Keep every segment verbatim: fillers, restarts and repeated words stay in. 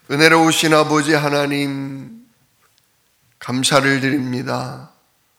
은혜로우신 아버지 하나님, 감사를 드립니다.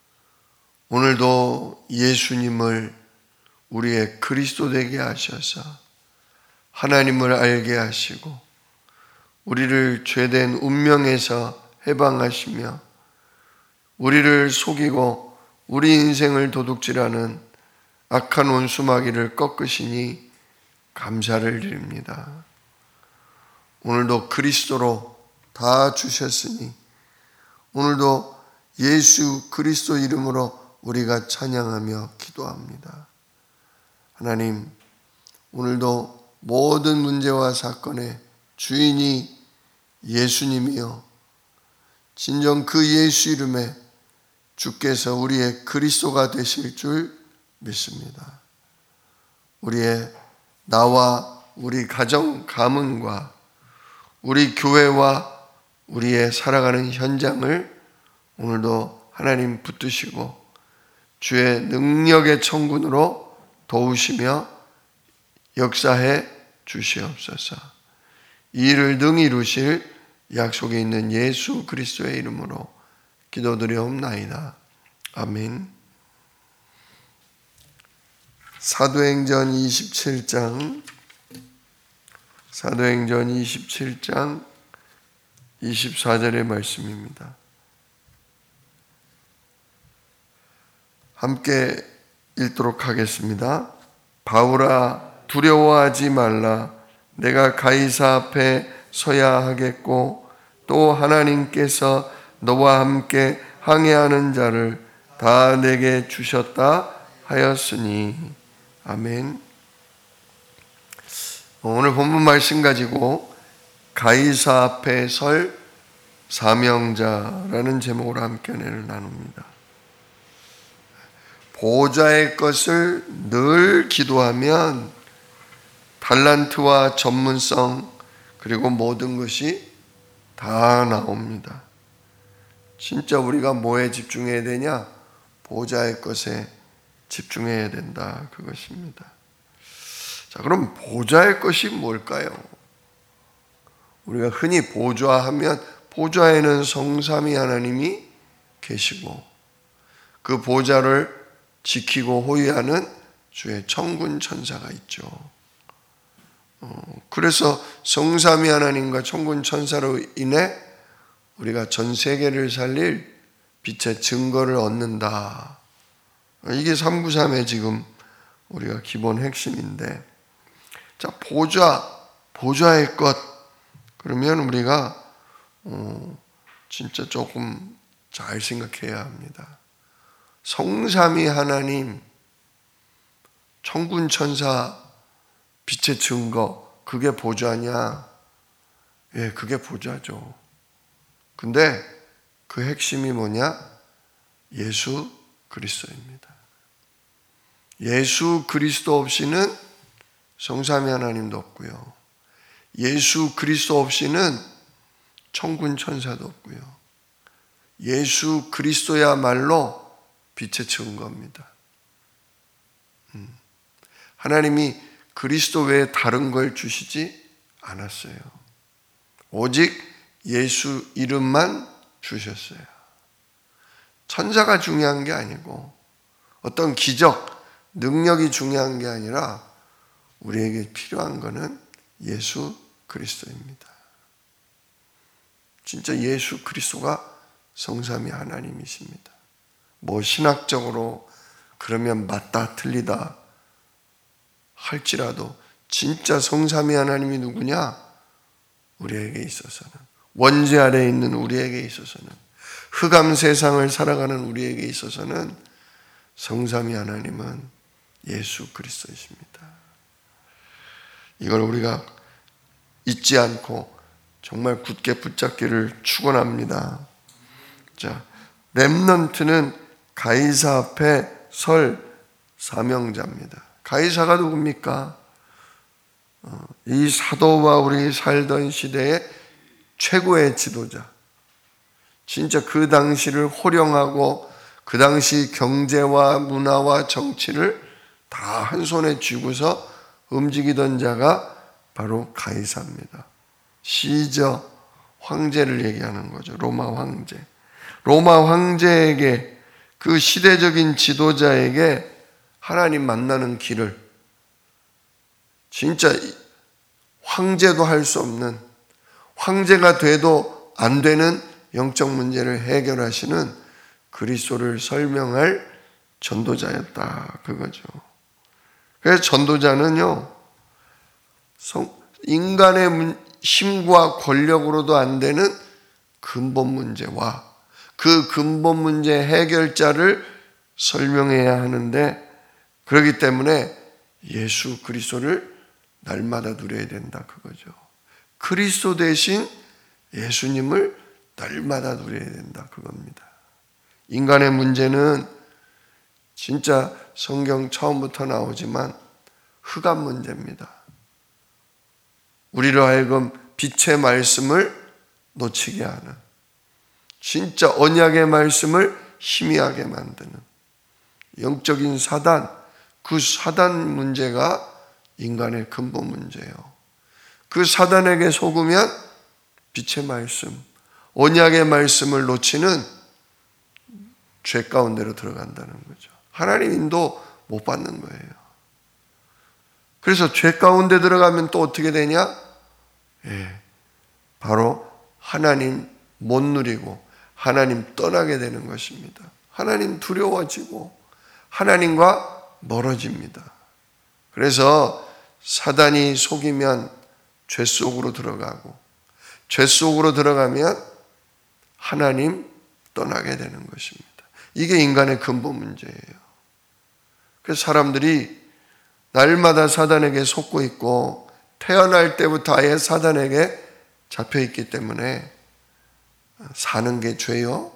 오늘도 예수님을 우리의 그리스도 되게 하셔서 하나님을 알게 하시고 우리를 죄된 운명에서 해방하시며 우리를 속이고 우리 인생을 도둑질하는 악한 원수마귀를 꺾으시니 감사를 드립니다. 오늘도 그리스도로 다 주셨으니 오늘도 예수 그리스도 이름으로 우리가 찬양하며 기도합니다. 하나님, 오늘도 모든 문제와 사건의 주인이 예수님이요, 진정 그 예수 이름에 주께서 우리의 그리스도가 되실 줄 믿습니다. 우리의 나와 우리 가정 가문과 우리 교회와 우리의 살아가는 현장을 오늘도 하나님 붙드시고 주의 능력의 천군으로 도우시며 역사해 주시옵소서. 이 일을 능히 이루실 약속에 있는 예수 그리스도의 이름으로 기도드리옵나이다. 아멘. 사도행전 이십칠 장 사도행전 이십칠 장 이십사 절의 말씀입니다. 함께 읽도록 하겠습니다. 바울아, 두려워하지 말라. 내가 가이사 앞에 서야 하겠고 또 하나님께서 너와 함께 항해하는 자를 다 내게 주셨다 하였으니. 아멘. 오늘 본문 말씀 가지고 가이사 앞에 설 사명자라는 제목으로 함께 은혜를 나눕니다. 보좌의 것을 늘 기도하면 달란트와 전문성 그리고 모든 것이 다 나옵니다. 진짜 우리가 뭐에 집중해야 되냐? 보좌의 것에 집중해야 된다. 그것입니다. 자, 그럼 보좌의 것이 뭘까요? 우리가 흔히 보좌하면 보좌에는 성삼위 하나님이 계시고 그 보좌를 지키고 호위하는 주의 천군 천사가 있죠. 어, 그래서 성삼위 하나님과 천군 천사로 인해 우리가 전 세계를 살릴 빛의 증거를 얻는다. 이게 삼구삼의 지금 우리가 기본 핵심인데, 자, 보좌, 보좌의 것. 그러면 우리가 어, 진짜 조금 잘 생각해야 합니다. 성삼위 하나님, 천군 천사, 빛의 증거, 그게 보좌냐? 예, 그게 보좌죠. 근데 그 핵심이 뭐냐? 예수 그리스도입니다. 예수 그리스도 없이는 성삼위 하나님도 없고요. 예수 그리스도 없이는 천군 천사도 없고요. 예수 그리스도야말로 빛의 증거입니다. 음. 하나님이 그리스도 외에 다른 걸 주시지 않았어요. 오직 예수 이름만 주셨어요. 천사가 중요한 게 아니고 어떤 기적, 능력이 중요한 게 아니라 우리에게 필요한 것은 예수 그리스도입니다. 진짜 예수 그리스도가 성삼위 하나님이십니다. 뭐 신학적으로 그러면 맞다 틀리다 할지라도 진짜 성삼위 하나님이 누구냐? 우리에게 있어서는, 원죄 아래에 있는 우리에게 있어서는, 흑암 세상을 살아가는 우리에게 있어서는 성삼위 하나님은 예수 그리스도이십니다. 이걸 우리가 잊지 않고 정말 굳게 붙잡기를 축원합니다. 자, 렘넌트는 가이사 앞에 설 사명자입니다. 가이사가 누굽니까? 이 사도와 우리 살던 시대의 최고의 지도자. 진짜 그 당시를 호령하고 그 당시 경제와 문화와 정치를 다 한 손에 쥐고서 움직이던 자가 바로 가이사입니다. 시저 황제를 얘기하는 거죠. 로마 황제. 로마 황제에게, 그 시대적인 지도자에게 하나님 만나는 길을, 진짜 황제도 할 수 없는, 황제가 돼도 안 되는 영적 문제를 해결하시는 그리스도를 설명할 전도자였다, 그거죠. 그래서 전도자는요, 인간의 힘과 권력으로도 안 되는 근본 문제와 그 근본 문제 해결자를 설명해야 하는데, 그렇기 때문에 예수 그리스도를 날마다 누려야 된다, 그거죠. 그리스도 대신 예수님을 날마다 누려야 된다, 그겁니다. 인간의 문제는 진짜 성경 처음부터 나오지만 흑암 문제입니다. 우리로 하여금 빛의 말씀을 놓치게 하는, 진짜 언약의 말씀을 희미하게 만드는 영적인 사단, 그 사단 문제가 인간의 근본 문제예요. 그 사단에게 속으면 빛의 말씀, 언약의 말씀을 놓치는 죄 가운데로 들어간다는 거죠. 하나님 인도 못 받는 거예요. 그래서 죄 가운데 들어가면 또 어떻게 되냐? 예, 바로 하나님 못 누리고 하나님 떠나게 되는 것입니다. 하나님 두려워지고 하나님과 멀어집니다. 그래서 사단이 속이면 죄 속으로 들어가고, 죄 속으로 들어가면 하나님 떠나게 되는 것입니다. 이게 인간의 근본 문제예요. 그래서 사람들이 날마다 사단에게 속고 있고 태어날 때부터 아예 사단에게 잡혀있기 때문에 사는 게 죄요?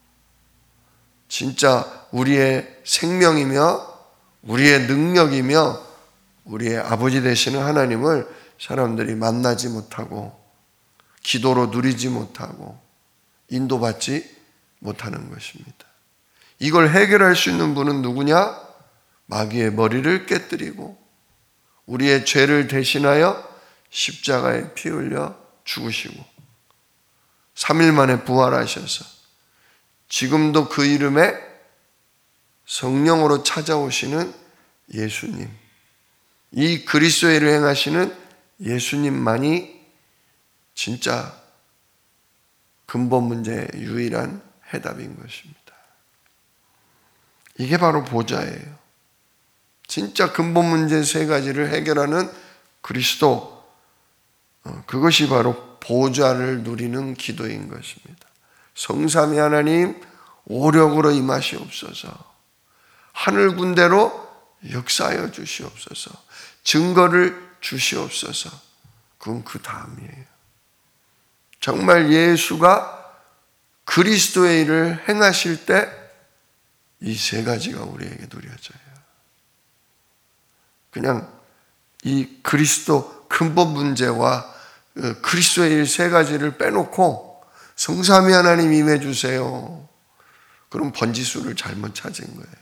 진짜 우리의 생명이며 우리의 능력이며 우리의 아버지 되시는 하나님을 사람들이 만나지 못하고 기도로 누리지 못하고 인도받지 못하는 것입니다. 이걸 해결할 수 있는 분은 누구냐? 마귀의 머리를 깨뜨리고 우리의 죄를 대신하여 십자가에 피 흘려 죽으시고 삼 일 만에 부활하셔서 지금도 그 이름에 성령으로 찾아오시는 예수님, 이 그리스도의 일을 행하시는 예수님만이 진짜 근본 문제의 유일한 해답인 것입니다. 이게 바로 보좌예요. 진짜 근본 문제 세 가지를 해결하는 그리스도, 그것이 바로 보좌를 누리는 기도인 것입니다. 성삼위 하나님 오력으로 임하시옵소서. 하늘 군대로 역사하여 주시옵소서. 증거를 주시옵소서. 그건 그 다음이에요. 정말 예수가 그리스도의 일을 행하실 때 이 세 가지가 우리에게 누려져요. 그냥 이 그리스도 근본 문제와 그리스도의 일 세 가지를 빼놓고 성삼위 하나님 임해 주세요. 그럼 번지수를 잘못 찾은 거예요.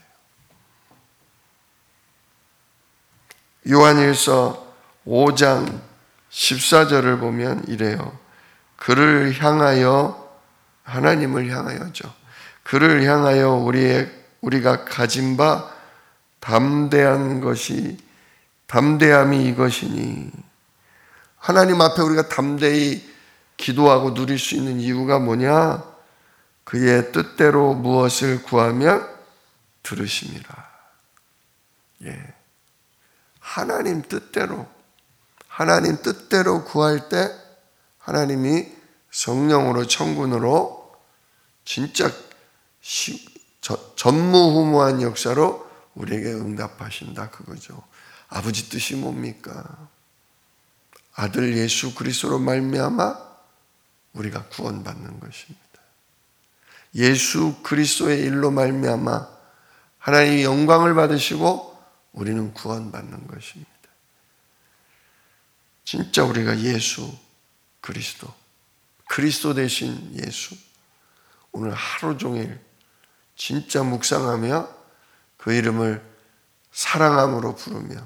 요한일서 오 장 십사 절을 보면 이래요. 그를 향하여, 하나님을 향하여죠. 그를 향하여 우리의 우리가 가진 바 담대한 것이, 담대함이 이것이니, 하나님 앞에 우리가 담대히 기도하고 누릴 수 있는 이유가 뭐냐? 그의 뜻대로 무엇을 구하면 들으심이라. 예. 하나님 뜻대로, 하나님 뜻대로 구할 때 하나님이 성령으로 천군으로 진짜 시, 저, 전무후무한 역사로 우리에게 응답하신다, 그거죠. 아버지 뜻이 뭡니까? 아들 예수 그리스도로 말미암아 우리가 구원받는 것입니다. 예수 그리스도의 일로 말미암아 하나님이 영광을 받으시고 우리는 구원받는 것입니다. 진짜 우리가 예수 그리스도, 그리스도 대신 예수, 오늘 하루 종일 진짜 묵상하며 그 이름을 사랑함으로 부르며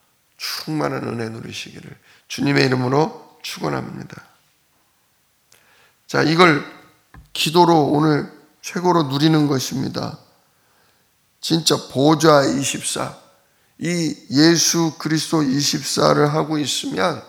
충만한 은혜 누리시기를 주님의 이름으로 축원합니다. 자, 이걸 기도로 오늘 최고로 누리는 것입니다. 진짜 보좌 이십사, 이 예수 그리스도 이십사를 하고 있으면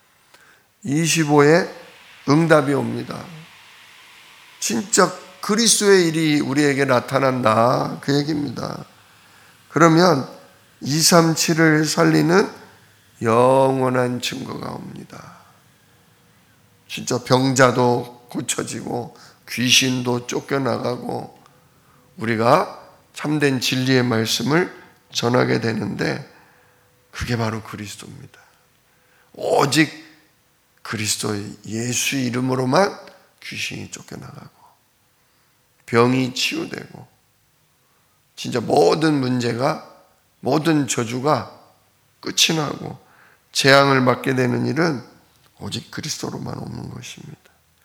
이십오에 응답이 옵니다. 진짜 그리스도의 일이 우리에게 나타난다, 그 얘기입니다. 그러면 이백삼십칠을 살리는 영원한 증거가 옵니다. 진짜 병자도 고쳐지고 귀신도 쫓겨나가고 우리가 참된 진리의 말씀을 전하게 되는데, 그게 바로 그리스도입니다. 오직 그리스도의 예수 이름으로만 귀신이 쫓겨나가고 병이 치유되고 진짜 모든 문제가, 모든 저주가 끝이 나고 재앙을 맞게 되는 일은 오직 그리스도로만 없는 것입니다.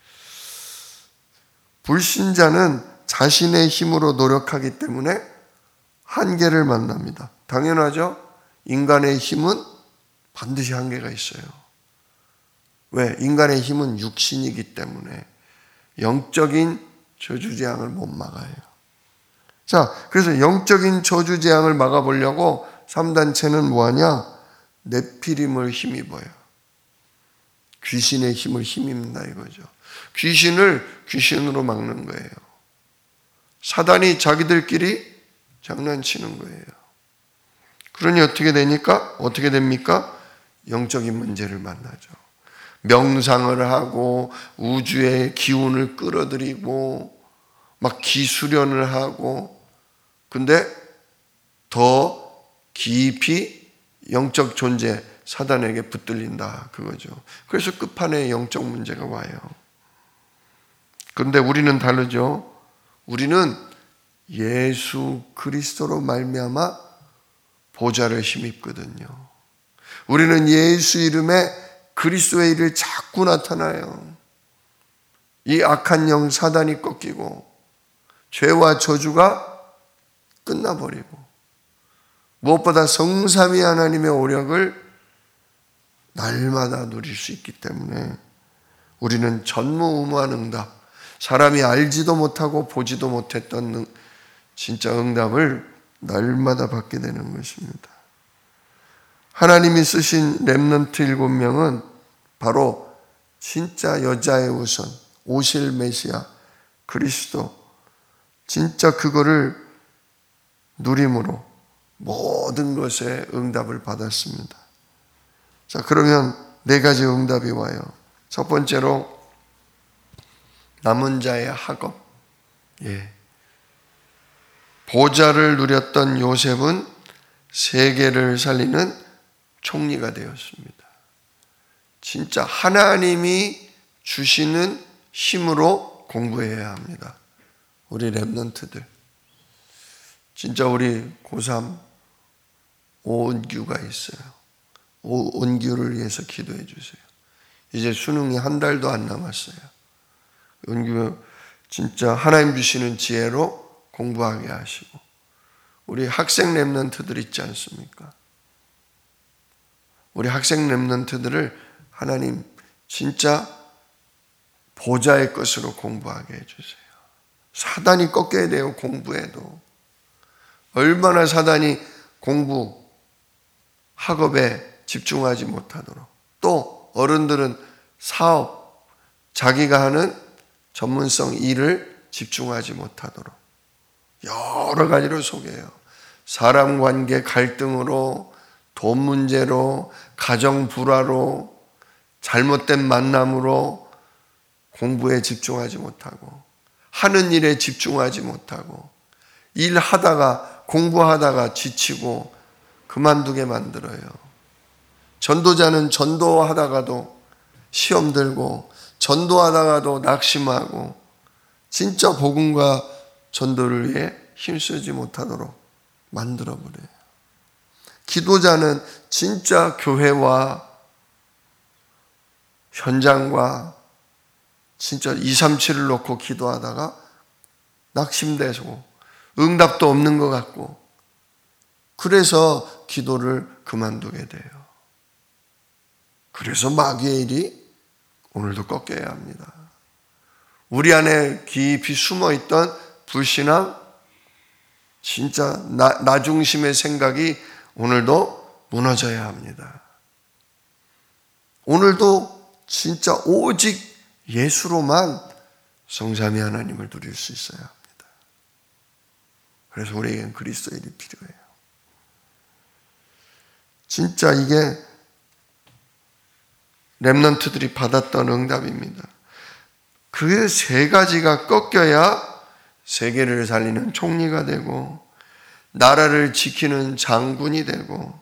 불신자는 자신의 힘으로 노력하기 때문에 한계를 만납니다. 당연하죠. 인간의 힘은 반드시 한계가 있어요. 왜? 인간의 힘은 육신이기 때문에 영적인 저주재앙을 못 막아요. 자, 그래서 영적인 저주재앙을 막아보려고 삼 단체는 뭐하냐? 네피림을 힘입어요. 귀신의 힘을 힘입는다 이거죠. 귀신을 귀신으로 막는 거예요. 사단이 자기들끼리 장난치는 거예요. 그러니 어떻게 되니까? 어떻게 됩니까? 영적인 문제를 만나죠. 명상을 하고 우주의 기운을 끌어들이고 막 기수련을 하고, 근데 더 깊이 영적 존재 사단에게 붙들린다 그거죠. 그래서 끝판에 영적 문제가 와요. 그런데 우리는 다르죠. 우리는 예수 그리스도로 말미암아 보좌를 힘입거든요. 우리는 예수 이름에 그리스도의 일을 자꾸 나타나요. 이 악한 영 사단이 꺾이고 죄와 저주가 끝나버리고, 무엇보다 성삼위 하나님의 오력을 날마다 누릴 수 있기 때문에 우리는 전무후무한 응답, 사람이 알지도 못하고 보지도 못했던 진짜 응답을 날마다 받게 되는 것입니다. 하나님이 쓰신 렘넌트 일곱 명은 바로 진짜 여자의 우선, 오실 메시아 그리스도, 진짜 그거를 누림으로 모든 것에 응답을 받았습니다. 자, 그러면 네 가지 응답이 와요. 첫 번째로 남은 자의 학업. 예. 보좌를 누렸던 요셉은 세계를 살리는 총리가 되었습니다. 진짜 하나님이 주시는 힘으로 공부해야 합니다. 우리 렘넌트들. 진짜 우리 고삼 오은규가 있어요. 오은규를 위해서 기도해 주세요. 이제 수능이 한 달도 안 남았어요. 은규 진짜 하나님 주시는 지혜로 공부하게 하시고, 우리 학생 렘넌트들 있지 않습니까? 우리 학생 렘넌트들을 하나님 진짜 보좌의 것으로 공부하게 해주세요. 사단이 꺾여야 돼요. 공부에도 얼마나 사단이 공부 학업에 집중하지 못하도록, 또 어른들은 사업, 자기가 하는 전문성 일을 집중하지 못하도록 여러 가지로 속여요. 사람 관계 갈등으로, 돈 문제로, 가정 불화로, 잘못된 만남으로 공부에 집중하지 못하고, 하는 일에 집중하지 못하고, 일하다가 공부하다가 지치고 그만두게 만들어요. 전도자는 전도하다가도 시험 들고, 전도하다가도 낙심하고, 진짜 복음과 전도를 위해 힘쓰지 못하도록 만들어버려요. 기도자는 진짜 교회와 현장과 진짜 이백삼십칠을 놓고 기도하다가 낙심되고 응답도 없는 것 같고, 그래서 기도를 그만두게 돼요. 그래서 마귀의 일이 오늘도 꺾여야 합니다. 우리 안에 깊이 숨어있던 불신앙, 진짜 나, 나 중심의 생각이 오늘도 무너져야 합니다. 오늘도 진짜 오직 예수로만 성삼위 하나님을 누릴 수 있어야 합니다. 그래서 우리에겐 그리스도의 일이 필요해요. 진짜 이게 렘넌트들이 받았던 응답입니다. 그 세 가지가 꺾여야 세계를 살리는 총리가 되고 나라를 지키는 장군이 되고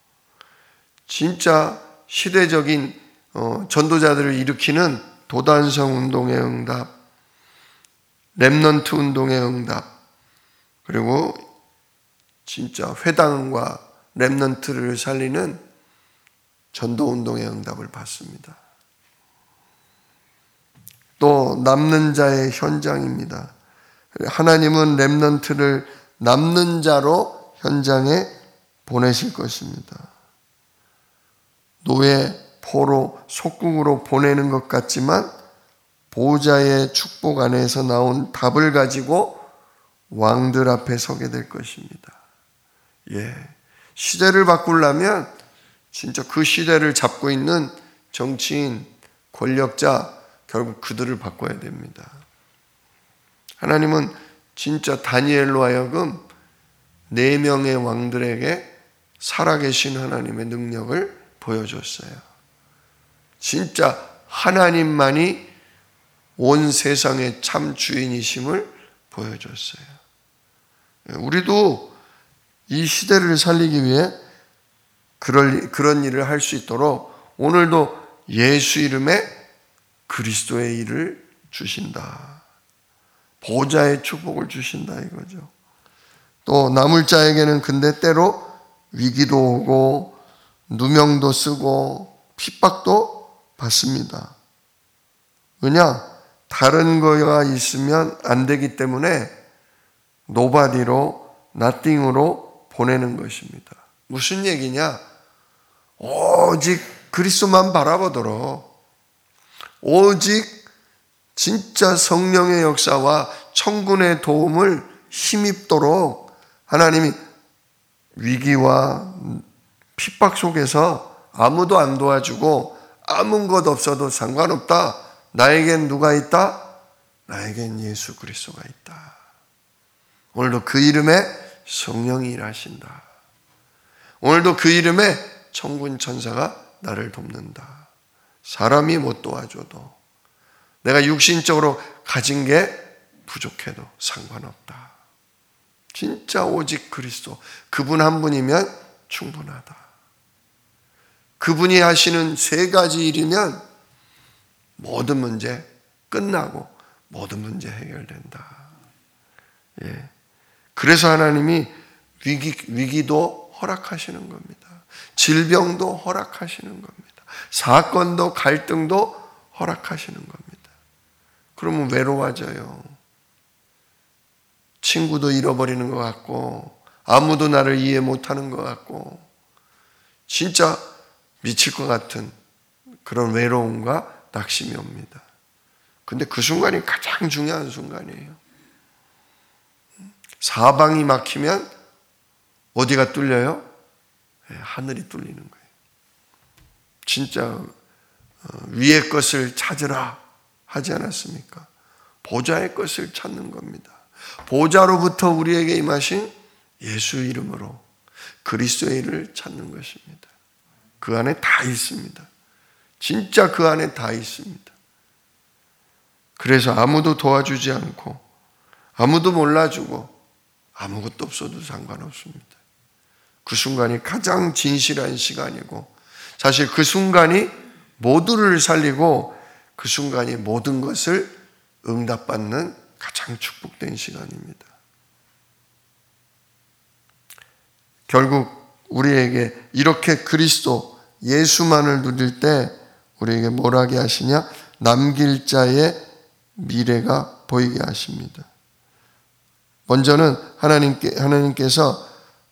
진짜 시대적인 전도자들을 일으키는 도단성 운동의 응답, 렘넌트 운동의 응답, 그리고 진짜 회당과 렘넌트를 살리는 전도 운동의 응답을 받습니다. 또 남는 자의 현장입니다. 하나님은 렘넌트를 남는 자로 현장에 보내실 것입니다. 노예, 포로, 속국으로 보내는 것 같지만 보호자의 축복 안에서 나온 답을 가지고 왕들 앞에 서게 될 것입니다. 예, 시대를 바꾸려면 진짜 그 시대를 잡고 있는 정치인, 권력자, 결국 그들을 바꿔야 됩니다. 하나님은 진짜 다니엘로 하여금 네 명의 왕들에게 살아계신 하나님의 능력을 보여줬어요. 진짜 하나님만이 온 세상의 참 주인이심을 보여줬어요. 우리도 이 시대를 살리기 위해 그럴, 그런 일을 할 수 있도록 오늘도 예수 이름에 그리스도의 일을 주신다. 보호자의 축복을 주신다 이거죠. 또 남을 자에게는 근데 때로 위기도 오고 누명도 쓰고 핍박도 받습니다. 왜냐? 다른 거가 있으면 안 되기 때문에 노바디로, 나띵으로 보내는 것입니다. 무슨 얘기냐? 오직 그리스도만 바라보도록, 오직 진짜 성령의 역사와 천군의 도움을 힘입도록 하나님이 위기와 핍박 속에서 아무도 안 도와주고 아무 것 없어도 상관없다. 나에겐 누가 있다? 나에겐 예수 그리스도가 있다. 오늘도 그 이름에 성령이 일하신다. 오늘도 그 이름에 천군 천사가 나를 돕는다. 사람이 못 도와줘도 내가 육신적으로 가진 게 부족해도 상관없다. 진짜 오직 그리스도, 그분 한 분이면 충분하다. 그분이 하시는 세 가지 일이면 모든 문제 끝나고 모든 문제 해결된다. 예. 그래서 하나님이 위기, 위기도 허락하시는 겁니다. 질병도 허락하시는 겁니다. 사건도 갈등도 허락하시는 겁니다. 그러면 외로워져요. 친구도 잃어버리는 것 같고 아무도 나를 이해 못하는 것 같고 진짜 미칠 것 같은 그런 외로움과 낙심이 옵니다. 근데 그 순간이 가장 중요한 순간이에요. 사방이 막히면 어디가 뚫려요? 네, 하늘이 뚫리는 거예요. 진짜 위의 것을 찾으라 하지 않았습니까? 보좌의 것을 찾는 겁니다. 보좌로부터 우리에게 임하신 예수 이름으로 그리스도의 일을 찾는 것입니다. 그 안에 다 있습니다. 진짜 그 안에 다 있습니다. 그래서 아무도 도와주지 않고 아무도 몰라주고 아무것도 없어도 상관없습니다. 그 순간이 가장 진실한 시간이고 사실 그 순간이 모두를 살리고 그 순간이 모든 것을 응답받는 가장 축복된 시간입니다. 결국 우리에게 이렇게 그리스도 예수만을 누릴 때 우리에게 뭘 하게 하시냐? 남길 자의 미래가 보이게 하십니다. 먼저는 하나님께, 하나님께서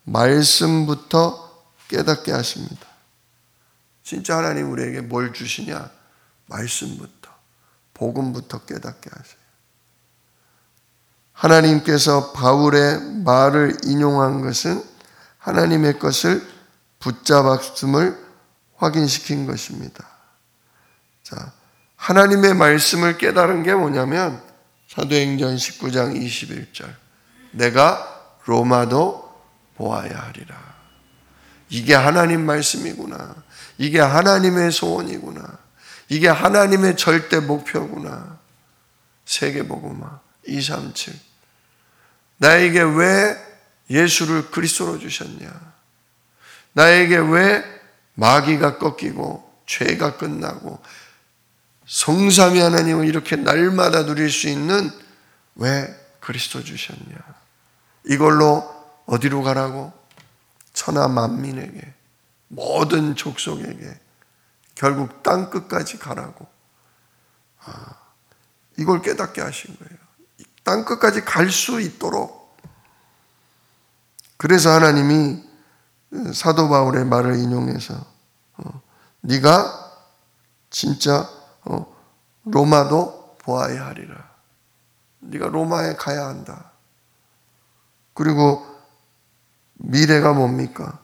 말씀부터 깨닫게 하십니다. 진짜 하나님 우리에게 뭘 주시냐? 말씀부터, 복음부터 깨닫게 하세요. 하나님께서 바울의 말을 인용한 것은 하나님의 것을 붙잡았음을 확인시킨 것입니다. 자, 하나님의 말씀을 깨달은 게 뭐냐면 사도행전 십구 장 이십일 절, 내가 로마도 보아야 하리라. 이게 하나님 말씀이구나. 이게 하나님의 소원이구나. 이게 하나님의 절대 목표구나. 세계복음화 이백삼십칠. 나에게 왜 예수를 그리스도로 주셨냐? 나에게 왜 마귀가 꺾이고 죄가 끝나고 성삼위 하나님을 이렇게 날마다 누릴 수 있는 왜 그리스도 주셨냐? 이걸로 어디로 가라고? 천하 만민에게, 모든 족속에게, 결국 땅 끝까지 가라고. 아, 이걸 깨닫게 하신 거예요. 땅 끝까지 갈 수 있도록. 그래서 하나님이 사도 바울의 말을 인용해서 어, 네가 진짜 어, 로마도 보아야 하리라. 네가 로마에 가야 한다. 그리고 미래가 뭡니까?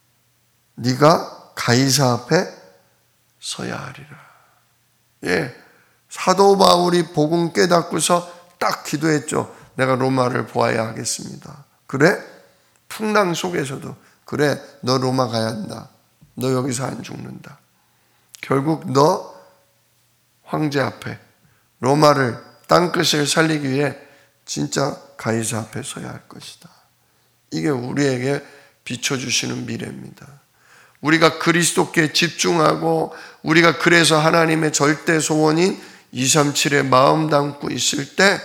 네가 가이사 앞에 서야 하리라. 예, 사도 바울이 복음 깨닫고서 딱 기도했죠. 내가 로마를 보아야 하겠습니다. 그래? 풍랑 속에서도 그래, 너 로마 가야 한다. 너 여기서 안 죽는다. 결국 너 황제 앞에 로마를 땅끝을 살리기 위해 진짜 가이사 앞에 서야 할 것이다. 이게 우리에게 비춰주시는 미래입니다. 우리가 그리스도께 집중하고 우리가 그래서 하나님의 절대 소원인 이백삼십칠에 마음 담고 있을 때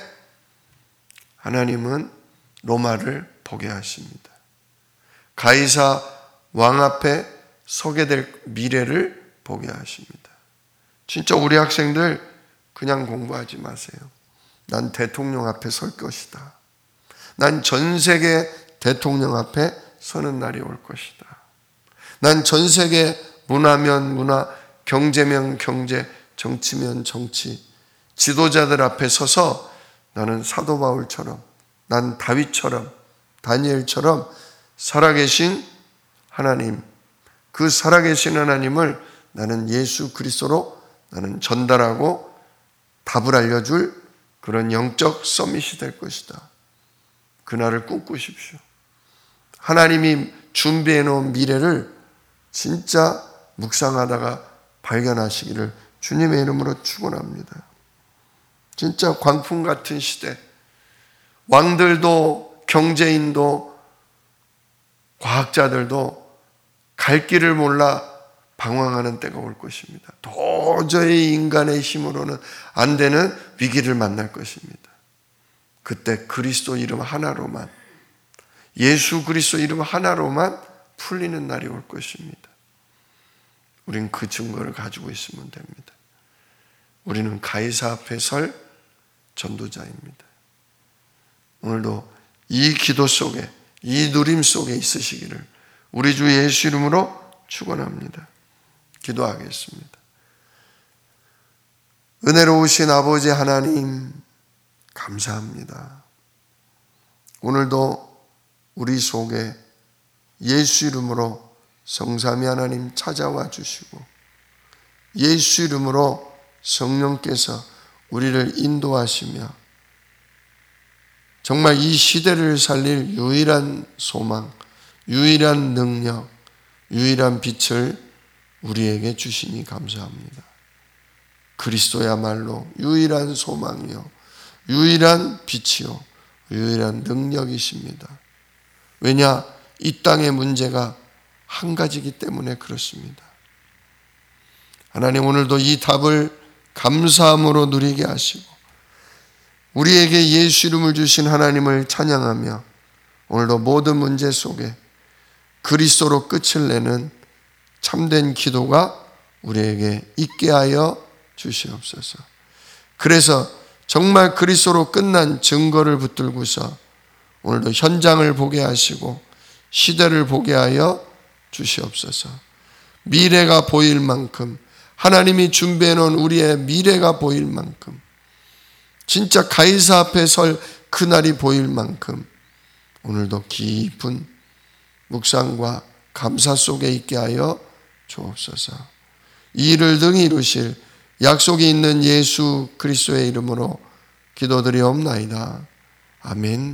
하나님은 로마를 보게 하십니다. 가이사 왕 앞에 서게 될 미래를 보게 하십니다. 진짜 우리 학생들 그냥 공부하지 마세요. 난 대통령 앞에 설 것이다. 난 전 세계 대통령 앞에 서는 날이 올 것이다. 난 전 세계 문화면 문화, 경제면 경제, 정치면 정치, 지도자들 앞에 서서 나는 사도 바울처럼, 난 다윗처럼, 다니엘처럼 살아계신 하나님, 그 살아계신 하나님을 나는 예수 그리스도로 나는 전달하고 답을 알려줄 그런 영적 서밋이 될 것이다. 그날을 꿈꾸십시오. 하나님이 준비해 놓은 미래를 진짜 묵상하다가 발견하시기를 주님의 이름으로 축원합니다. 진짜 광풍 같은 시대, 왕들도 경제인도 과학자들도 갈 길을 몰라 방황하는 때가 올 것입니다. 도저히 인간의 힘으로는 안 되는 위기를 만날 것입니다. 그때 그리스도 이름 하나로만, 예수 그리스도 이름 하나로만 풀리는 날이 올 것입니다. 우리는 그 증거를 가지고 있으면 됩니다. 우리는 가이사 앞에 설 전도자입니다. 오늘도 이 기도 속에, 이 누림 속에 있으시기를 우리 주 예수 이름으로 축원합니다. 기도하겠습니다. 은혜로우신 아버지 하나님, 감사합니다. 오늘도 우리 속에 예수 이름으로 성삼위 하나님 찾아와 주시고 예수 이름으로 성령께서 우리를 인도하시며 정말 이 시대를 살릴 유일한 소망, 유일한 능력, 유일한 빛을 우리에게 주시니 감사합니다. 그리스도야말로 유일한 소망이요, 유일한 빛이요, 유일한 능력이십니다. 왜냐? 이 땅의 문제가 한 가지이기 때문에 그렇습니다. 하나님, 오늘도 이 답을 감사함으로 누리게 하시고 우리에게 예수 이름을 주신 하나님을 찬양하며 오늘도 모든 문제 속에 그리스도로 끝을 내는 참된 기도가 우리에게 있게 하여 주시옵소서. 그래서 정말 그리스도로 끝난 증거를 붙들고서 오늘도 현장을 보게 하시고 시대를 보게 하여 주시옵소서. 미래가 보일 만큼, 하나님이 준비해 놓은 우리의 미래가 보일 만큼 진짜 가이사 앞에 설 그날이 보일 만큼 오늘도 깊은 묵상과 감사 속에 있게 하여 주옵소서. 이 일을 능히 이루실 약속이 있는 예수 그리스도의 이름으로 기도드리옵나이다. 아멘.